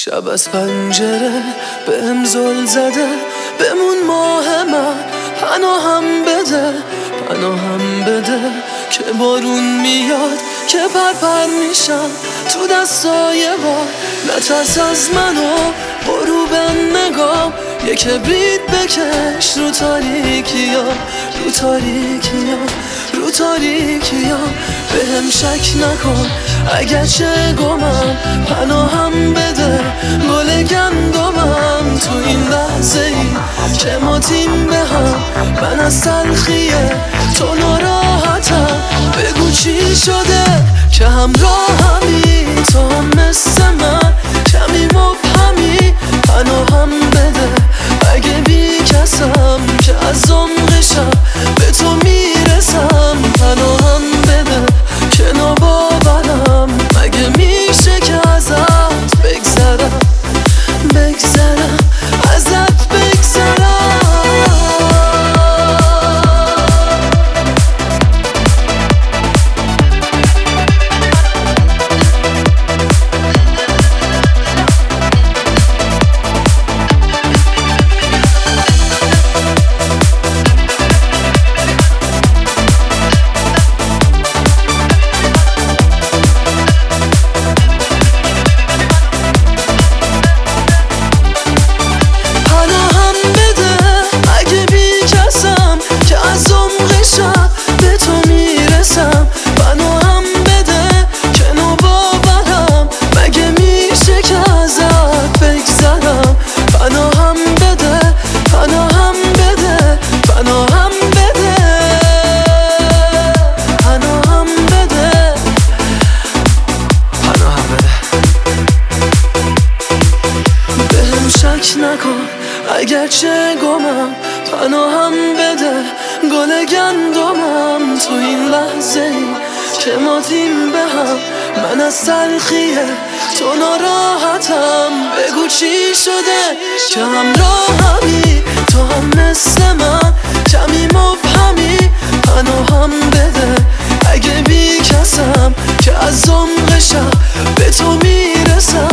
شب از پنجره بهم زل زده، بمون ماه من پناهم بده که بارون میاد که پرپر میشم تو دستای بار. نترس از منو برو به نگام، یه کبریت بکش رو تاریکیام بهم شک نکن اگر چه گمم، پناهم بده گل گندمم تو این لحظه ای که ما تیم به هم. من از تلخیه تو ناراحتم، بگو چی شده که همراهمی تو هم مثل من کمی مبهمی. پناهم بده اگه بی کسم که از عمق شب به تو میرسم. پناهم بده که ناباورم، مگه میشه که ازت بگذرم ازت بگذرم. نکن اگر چه گمم، پناهم بده گل گندمم تو این لحظه ای که ما تیم به هم. من از تلخیه تو ناراحتم، بگو چی شده که همراهمی تو هم مثل من کمی مبهمی. پناهم بده اگه بی کسم که از عمق شب به تو میرسم.